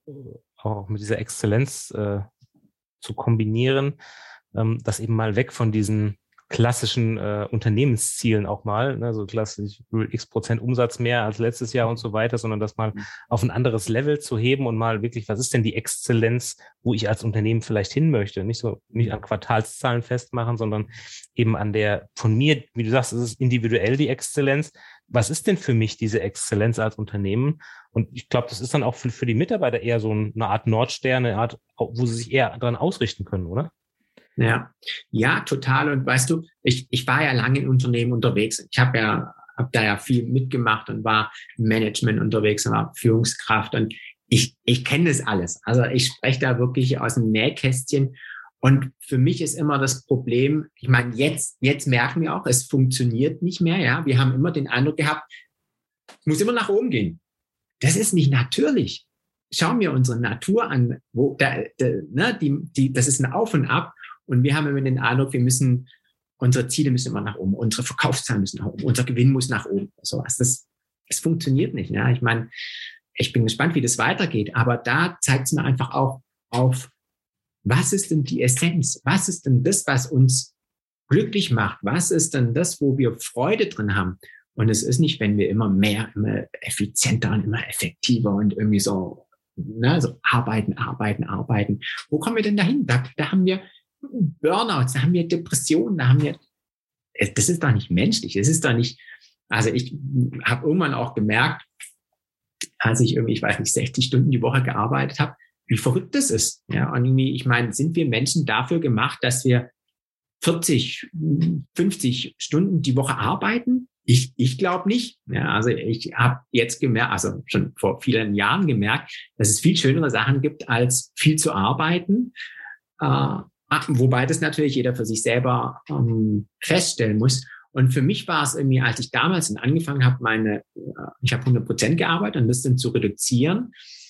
auch mit dieser Exzellenz äh, zu kombinieren, ähm, das eben mal weg von diesen klassischen äh, Unternehmenszielen auch mal, ne, so klassisch x Prozent Umsatz mehr als letztes Jahr und so weiter, sondern das mal auf ein anderes Level zu heben und mal wirklich, was ist denn die Exzellenz, wo ich als Unternehmen vielleicht hin möchte? Nicht so, nicht an Quartalszahlen festmachen, sondern eben an der, von mir, wie du sagst, es ist individuell die Exzellenz. Was ist denn für mich diese Exzellenz als Unternehmen? Und ich glaube, das ist dann auch für, für die Mitarbeiter eher so eine Art Nordstern, eine Art, wo sie sich eher daran ausrichten können, oder? Ja, ja, total. Und weißt du, ich, ich war ja lange in Unternehmen unterwegs. Ich habe ja, habe da ja viel mitgemacht und war im Management unterwegs und war Führungskraft. Und ich, ich kenne das alles. Also ich spreche da wirklich aus dem Nähkästchen. Und für mich ist immer das Problem, ich meine, jetzt, jetzt merken wir auch, es funktioniert nicht mehr. Ja, wir haben immer den Eindruck gehabt, es muss immer nach oben gehen. Das ist nicht natürlich. Schauen wir unsere Natur an, wo da, da, ne, die, die, das ist ein Auf und Ab. Und wir haben immer den Eindruck, wir müssen, unsere Ziele müssen immer nach oben, unsere Verkaufszahlen müssen nach oben, unser Gewinn muss nach oben. Sowas. Das, das funktioniert nicht. Ja? Ich meine, ich bin gespannt, wie das weitergeht. Aber da zeigt es mir einfach auch auf, was ist denn die Essenz? Was ist denn das, was uns glücklich macht? Was ist denn das, wo wir Freude drin haben? Und es ist nicht, wenn wir immer mehr, immer effizienter und immer effektiver und irgendwie so, ne, so arbeiten, arbeiten, arbeiten. Wo kommen wir denn dahin? Da, da haben wir Burnouts, da haben wir Depressionen, da haben wir, das ist doch nicht menschlich. Es ist doch nicht, also ich habe irgendwann auch gemerkt, als ich irgendwie, ich weiß nicht, sechzig Stunden die Woche gearbeitet habe, wie verrückt das ist. Ja, und irgendwie, ich meine, sind wir Menschen dafür gemacht, dass wir vierzig, fünfzig Stunden die Woche arbeiten? Ich, ich glaube nicht. Ja, also ich habe jetzt gemerkt, also schon vor vielen Jahren gemerkt, dass es viel schönere Sachen gibt, als viel zu arbeiten. Äh, wobei das natürlich jeder für sich selber ähm, feststellen muss. Und für mich war es irgendwie, als ich damals angefangen habe, meine, ich habe hundert Prozent gearbeitet und das dann zu reduzieren,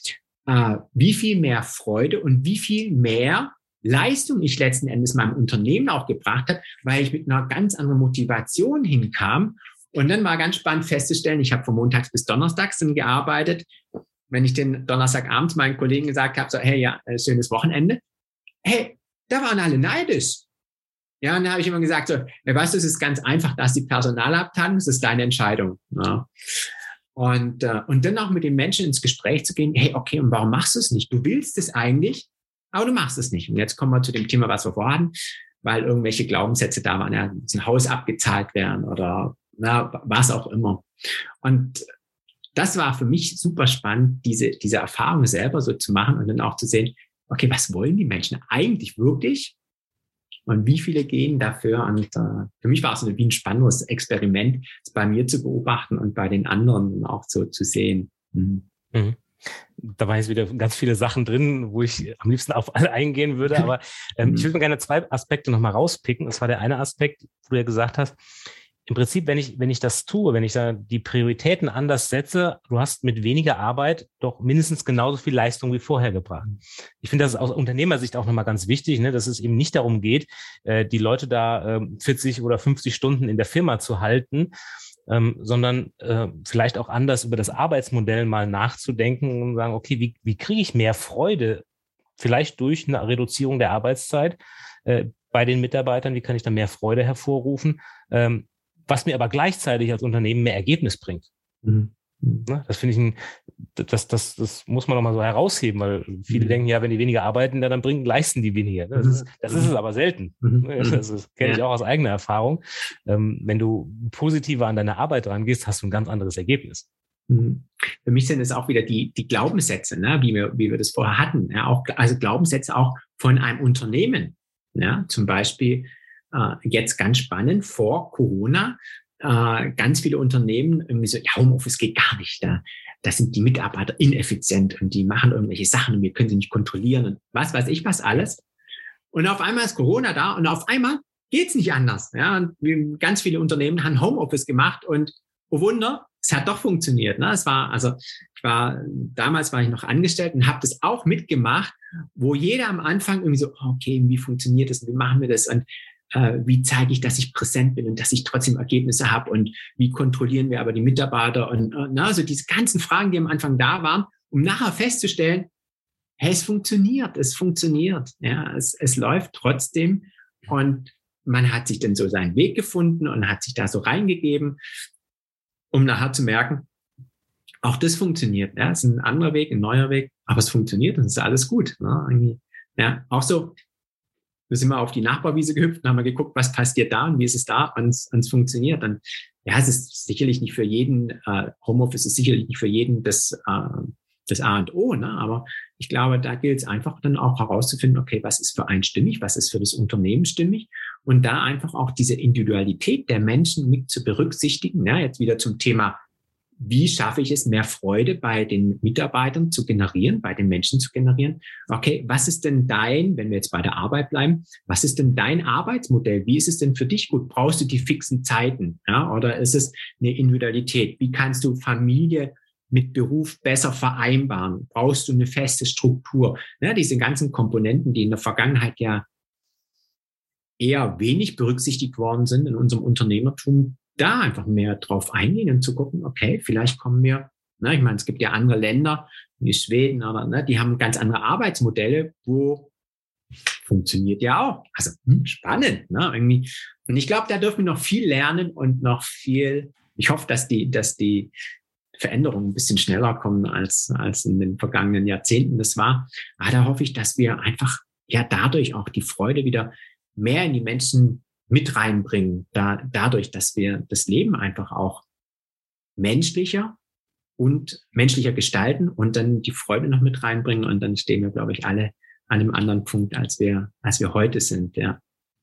äh, wie viel mehr Freude und wie viel mehr Leistung ich letzten Endes meinem Unternehmen auch gebracht habe, weil ich mit einer ganz anderen Motivation hinkam. Und dann war ganz spannend festzustellen, ich habe von montags bis donnerstags dann gearbeitet. Wenn ich den Donnerstagabends meinen Kollegen gesagt habe, so, hey, ja, schönes Wochenende. Hey, da waren alle neidisch. Ja, und dann habe ich immer gesagt, so, weißt du, es ist ganz einfach, das ist die Personalabteilung, das ist deine Entscheidung. Ja. Und, äh, und dann auch mit den Menschen ins Gespräch zu gehen, hey, okay, und warum machst du es nicht? Du willst es eigentlich, aber du machst es nicht. Und jetzt kommen wir zu dem Thema, was wir vorhatten, weil irgendwelche Glaubenssätze da waren, ja, dass ein Haus abgezahlt werden oder na, was auch immer. Und das war für mich super spannend, diese, diese Erfahrung selber so zu machen und dann auch zu sehen, okay, was wollen die Menschen eigentlich wirklich? Und wie viele gehen dafür? Und äh, für mich war es wie ein spannendes Experiment, es bei mir zu beobachten und bei den anderen auch so zu sehen. Mhm. Mhm. Da waren jetzt wieder ganz viele Sachen drin, wo ich am liebsten auf alle eingehen würde. Aber ähm, mhm. ich würde mir gerne zwei Aspekte nochmal rauspicken. Das war der eine Aspekt, wo du ja gesagt hast, im Prinzip, wenn ich, wenn ich das tue, wenn ich da die Prioritäten anders setze, du hast mit weniger Arbeit doch mindestens genauso viel Leistung wie vorher gebracht. Ich finde, das ist aus Unternehmersicht auch nochmal ganz wichtig, ne, dass es eben nicht darum geht, äh, die Leute da äh, vierzig oder fünfzig Stunden in der Firma zu halten, ähm, sondern äh, vielleicht auch anders über das Arbeitsmodell mal nachzudenken und sagen, okay, wie, wie kriege ich mehr Freude, vielleicht durch eine Reduzierung der Arbeitszeit äh, bei den Mitarbeitern, wie kann ich da mehr Freude hervorrufen, ähm, was mir aber gleichzeitig als Unternehmen mehr Ergebnis bringt. Mhm. Das finde ich, ein, das, das, das muss man noch mal so herausheben, weil viele mhm. denken, ja, wenn die weniger arbeiten, dann bringen, leisten die weniger. Das ist, das ist es aber selten. Mhm. Das, das kenne ich auch aus eigener Erfahrung. Ähm, wenn du positiver an deine Arbeit rangehst, hast du ein ganz anderes Ergebnis. Mhm. Für mich sind es auch wieder die, die Glaubenssätze, ne, wie wir, wie wir das vorher hatten. Ja, auch, also Glaubenssätze auch von einem Unternehmen. Ja, zum Beispiel, jetzt ganz spannend, vor Corona, äh, ganz viele Unternehmen irgendwie so, ja, Homeoffice geht gar nicht, da, da sind die Mitarbeiter ineffizient und die machen irgendwelche Sachen und wir können sie nicht kontrollieren und was weiß ich was alles. Und auf einmal ist Corona da und auf einmal geht's nicht anders. Ja, und ganz viele Unternehmen haben Homeoffice gemacht und oh Wunder, es hat doch funktioniert. Ne? Es war, also ich war, damals war ich noch angestellt und habe das auch mitgemacht, wo jeder am Anfang irgendwie so, okay, wie funktioniert das, wie machen wir das und äh, wie zeige ich, dass ich präsent bin und dass ich trotzdem Ergebnisse habe und wie kontrollieren wir aber die Mitarbeiter und äh, na, so diese ganzen Fragen, die am Anfang da waren, um nachher festzustellen, hey, es funktioniert, es funktioniert, ja, es, es läuft trotzdem und man hat sich dann so seinen Weg gefunden und hat sich da so reingegeben, um nachher zu merken, auch das funktioniert, ja, es ist ein anderer Weg, ein neuer Weg, aber es funktioniert und es ist alles gut, ne? Ja, auch so, wir sind mal auf die Nachbarwiese gehüpft und haben mal geguckt, was passiert da und wie ist es da und es funktioniert. Dann, ja, es ist sicherlich nicht für jeden, äh, Homeoffice ist sicherlich nicht für jeden das, äh, das A und O, ne? Aber ich glaube, da gilt es einfach dann auch herauszufinden, okay, was ist für einen stimmig, was ist für das Unternehmen stimmig und da einfach auch diese Individualität der Menschen mit zu berücksichtigen. Ja, jetzt wieder zum Thema, wie schaffe ich es, mehr Freude bei den Mitarbeitern zu generieren, bei den Menschen zu generieren? Okay, was ist denn dein, wenn wir jetzt bei der Arbeit bleiben, was ist denn dein Arbeitsmodell? Wie ist es denn für dich gut? Brauchst du die fixen Zeiten? Ja, oder ist es eine Individualität? Wie kannst du Familie mit Beruf besser vereinbaren? Brauchst du eine feste Struktur? Ja, diese ganzen Komponenten, die in der Vergangenheit ja eher wenig berücksichtigt worden sind in unserem Unternehmertum, da einfach mehr drauf eingehen und zu gucken, okay, vielleicht kommen wir, ne, ich meine, es gibt ja andere Länder, wie Schweden, aber ne, die haben ganz andere Arbeitsmodelle, wo funktioniert ja auch. Also hm, spannend, ne? Irgendwie. Und ich glaube, da dürfen wir noch viel lernen und noch viel. Ich hoffe, dass die, dass die Veränderungen ein bisschen schneller kommen als als in den vergangenen Jahrzehnten das war. Aber da hoffe ich, dass wir einfach ja dadurch auch die Freude wieder mehr in die Menschen mit reinbringen. Da dadurch, dass wir das Leben einfach auch menschlicher und menschlicher gestalten und dann die Freude noch mit reinbringen und dann stehen wir, glaube ich, alle an einem anderen Punkt, als wir als wir heute sind. Ja.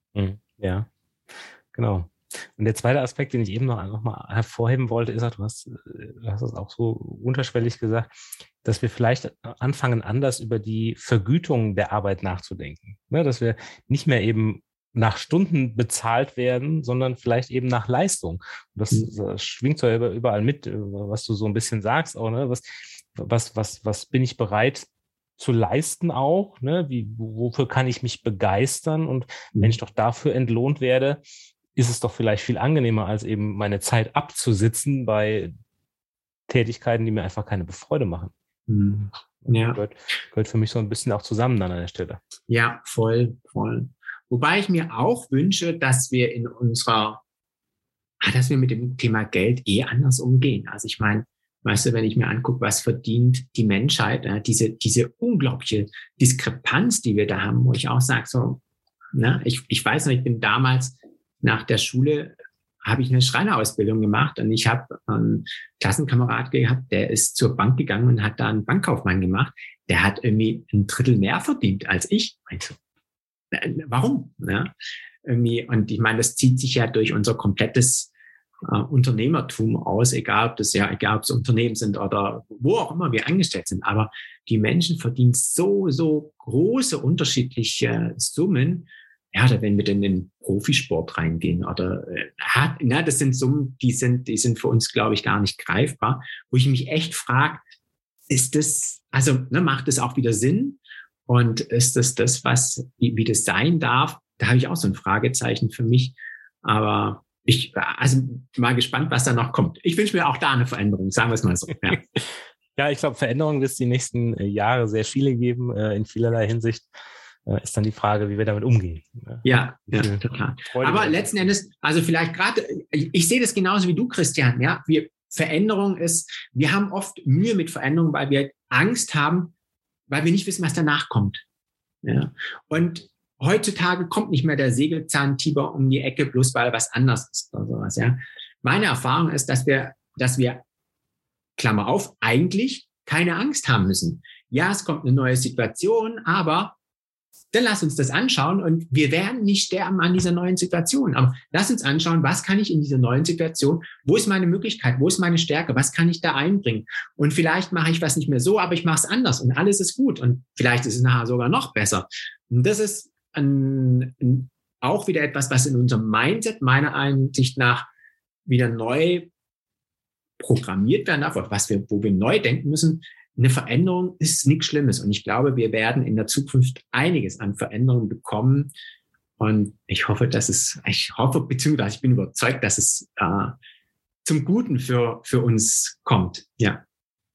Ja, genau. Und der zweite Aspekt, den ich eben noch, noch mal hervorheben wollte, ist, du hast, du hast es auch so unterschwellig gesagt, dass wir vielleicht anfangen, anders über die Vergütung der Arbeit nachzudenken. Ne, dass wir nicht mehr eben nach Stunden bezahlt werden, sondern vielleicht eben nach Leistung. Und das, das schwingt so überall mit, was du so ein bisschen sagst auch, ne? Was, was, was, was bin ich bereit zu leisten auch, ne? Wie, wofür kann ich mich begeistern? Und wenn ich doch dafür entlohnt werde, ist es doch vielleicht viel angenehmer, als eben meine Zeit abzusitzen bei Tätigkeiten, die mir einfach keine Freude machen. Mhm. Ja. Gehört, gehört für mich so ein bisschen auch zusammen dann an der Stelle. Ja, voll, voll. Wobei ich mir auch wünsche, dass wir in unserer, dass wir mit dem Thema Geld eh anders umgehen. Also ich meine, weißt du, wenn ich mir angucke, was verdient die Menschheit, äh, diese, diese unglaubliche Diskrepanz, die wir da haben, wo ich auch sage, so, ne, ich, ich weiß noch, ich bin damals nach der Schule, habe ich eine Schreinerausbildung gemacht und ich habe einen Klassenkamerad gehabt, der ist zur Bank gegangen und hat da einen Bankkaufmann gemacht. Der hat irgendwie ein Drittel mehr verdient als ich. Also, warum? Ja, irgendwie, und ich meine, das zieht sich ja durch unser komplettes äh, Unternehmertum aus, egal ob das ja, egal ob es Unternehmen sind oder wo auch immer wir angestellt sind. Aber die Menschen verdienen so, so große unterschiedliche Summen. Ja, oder wenn wir denn in den Profisport reingehen oder hat, na, das sind Summen, die sind, die sind für uns, glaube ich, gar nicht greifbar, wo ich mich echt frage, ist das, also ne, macht das auch wieder Sinn? Und ist das das, was, wie, wie das sein darf? Da habe ich auch so ein Fragezeichen für mich. Aber ich, also mal gespannt, was da noch kommt. Ich wünsche mir auch da eine Veränderung, sagen wir es mal so. Ja, ja, ich glaube, Veränderungen wird es die nächsten Jahre sehr viele geben, äh, in vielerlei Hinsicht. Ist dann die Frage, wie wir damit umgehen. Ja, ja, total. Aber letzten Endes, also vielleicht gerade, ich sehe das genauso wie du, Christian, ja, wir, Veränderung ist, wir haben oft Mühe mit Veränderung, weil wir Angst haben, weil wir nicht wissen, was danach kommt. Ja. Und heutzutage kommt nicht mehr der Säbelzahntiger um die Ecke, bloß weil was anders ist oder sowas, ja. Meine Erfahrung ist, dass wir, dass wir, Klammer auf, eigentlich keine Angst haben müssen. Ja, es kommt eine neue Situation, aber dann lass uns das anschauen und wir werden nicht sterben an dieser neuen Situation. Aber lass uns anschauen, was kann ich in dieser neuen Situation, wo ist meine Möglichkeit, wo ist meine Stärke, was kann ich da einbringen? Und vielleicht mache ich was nicht mehr so, aber ich mache es anders und alles ist gut und vielleicht ist es nachher sogar noch besser. Und das ist ein, ein, auch wieder etwas, was in unserem Mindset meiner Ansicht nach wieder neu programmiert werden darf, oder was wir, wo wir neu denken müssen. Eine Veränderung ist nichts Schlimmes. Und ich glaube, wir werden in der Zukunft einiges an Veränderungen bekommen. Und ich hoffe, dass es, ich hoffe, beziehungsweise ich bin überzeugt, dass es äh, zum Guten für, für uns kommt. Ja.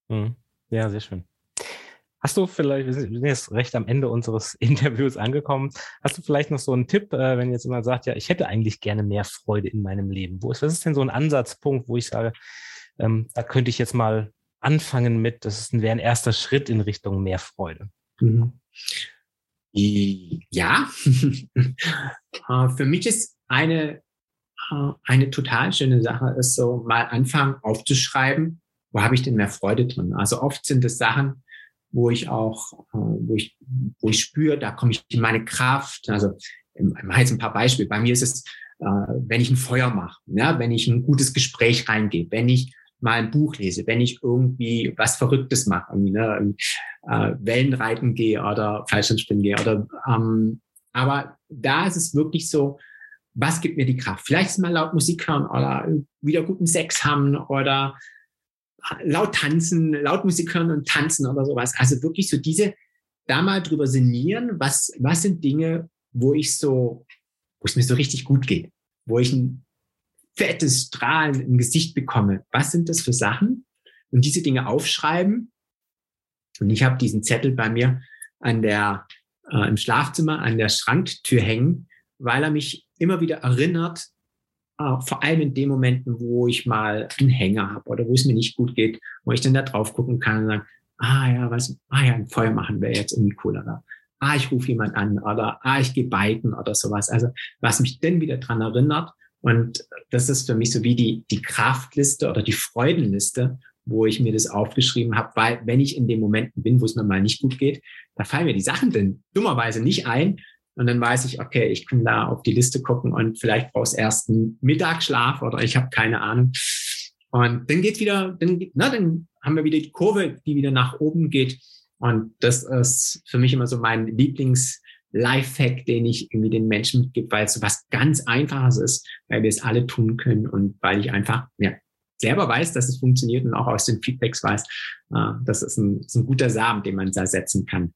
Ja, sehr schön. Hast du vielleicht, wir sind jetzt recht am Ende unseres Interviews angekommen, hast du vielleicht noch so einen Tipp, äh, wenn jetzt jemand sagt, ja, ich hätte eigentlich gerne mehr Freude in meinem Leben. Wo ist, was ist denn so ein Ansatzpunkt, wo ich sage, ähm, da könnte ich jetzt mal anfangen mit, das wäre ein erster Schritt in Richtung mehr Freude? Mhm. Ja, für mich ist eine, eine total schöne Sache, ist so mal anfangen aufzuschreiben, wo habe ich denn mehr Freude drin? Also oft sind es Sachen, wo ich auch, wo ich, wo ich spüre, da komme ich in meine Kraft. Also ich mache jetzt ein paar Beispiele. Bei mir ist es, wenn ich ein Feuer mache, ja, wenn ich ein gutes Gespräch reingehe, wenn ich mal ein Buch lese, wenn ich irgendwie was Verrücktes mache, irgendwie, ne, äh, Wellenreiten gehe oder Fallschirmspringen gehe oder, ähm, aber da ist es wirklich so, was gibt mir die Kraft? Vielleicht ist mal laut Musik hören oder wieder guten Sex haben oder laut tanzen, laut Musik hören und tanzen oder sowas. Also wirklich so diese, da mal drüber sinnieren, was, was sind Dinge, wo ich so, wo es mir so richtig gut geht, wo ich ein fettes Strahlen im Gesicht bekomme. Was sind das für Sachen? Und diese Dinge aufschreiben. Und ich habe diesen Zettel bei mir an der, äh, im Schlafzimmer an der Schranktür hängen, weil er mich immer wieder erinnert, äh, vor allem in den Momenten, wo ich mal einen Hänger habe oder wo es mir nicht gut geht, wo ich dann da drauf gucken kann und sagen, ah ja, was, ah ja, ein Feuer machen wäre jetzt irgendwie cool, oder ah, ich rufe jemand an, oder ah, ich gehe biken oder sowas. Also was mich dann wieder dran erinnert. Und das ist für mich so wie die, die Kraftliste oder die Freudenliste, wo ich mir das aufgeschrieben habe, weil wenn ich in den Momenten bin, wo es mir mal nicht gut geht, da fallen mir die Sachen dann dummerweise nicht ein. Und dann weiß ich, okay, ich kann da auf die Liste gucken und vielleicht brauchst du erst einen Mittagsschlaf oder ich habe keine Ahnung. Und dann geht wieder, dann, na, dann haben wir wieder die Kurve, die wieder nach oben geht. Und das ist für mich immer so mein Lieblings-Lifehack, den ich irgendwie den Menschen mitgebe, weil es so was ganz Einfaches ist, weil wir es alle tun können und weil ich einfach ja, selber weiß, dass es funktioniert und auch aus den Feedbacks weiß, äh, das ist ein, ist ein guter Samen, den man da setzen kann.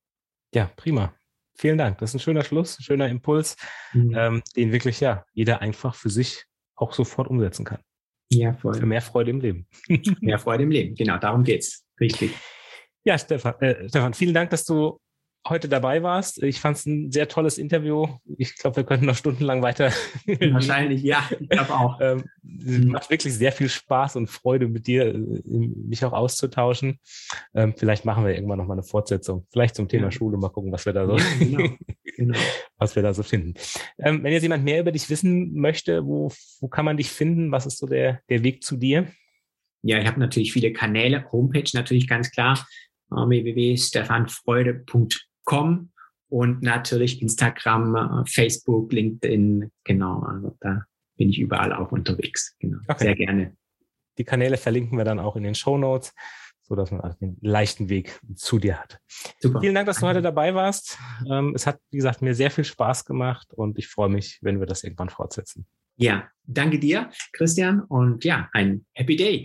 Ja, prima. Vielen Dank. Das ist ein schöner Schluss, ein schöner Impuls, mhm. ähm, den wirklich ja jeder einfach für sich auch sofort umsetzen kann. Ja, voll. Für mehr Freude im Leben. Mehr Freude im Leben, genau, darum geht's. Richtig. Ja, Stefan, äh, Stefan, vielen Dank, dass du heute dabei warst. Ich fand es ein sehr tolles Interview. Ich glaube, wir könnten noch stundenlang weiter. Wahrscheinlich, ja, ich glaube auch. ähm, mhm. Macht wirklich sehr viel Spaß und Freude mit dir, mich auch auszutauschen. Ähm, vielleicht machen wir irgendwann noch mal eine Fortsetzung. Vielleicht zum Thema ja. Schule. Mal gucken, was wir da so, ja, genau. Genau. was wir da so finden. Ähm, wenn jetzt jemand mehr über dich wissen möchte, wo, wo kann man dich finden? Was ist so der, der Weg zu dir? Ja, ich habe natürlich viele Kanäle. Homepage natürlich ganz klar. w w w punkt stefan freude punkt com und natürlich Instagram, Facebook, LinkedIn, genau, also da bin ich überall auch unterwegs, genau, okay. Sehr gerne. Die Kanäle verlinken wir dann auch in den Shownotes, so dass man also den leichten Weg zu dir hat. Super. Vielen Dank, dass du heute dabei warst. Es hat, wie gesagt, mir sehr viel Spaß gemacht und ich freue mich, wenn wir das irgendwann fortsetzen. Ja, danke dir, Christian, und ja, ein Happy Day.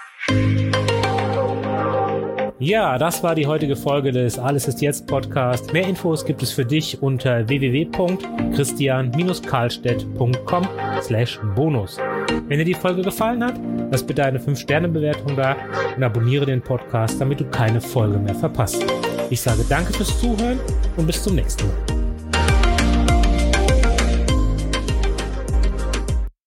Ja, das war die heutige Folge des Alles ist jetzt Podcast. Mehr Infos gibt es für dich unter w w w punkt christian karlstedt punkt com slash bonus. Wenn dir die Folge gefallen hat, lass bitte eine fünf Sterne Bewertung da und abonniere den Podcast, damit du keine Folge mehr verpasst. Ich sage danke fürs Zuhören und bis zum nächsten Mal.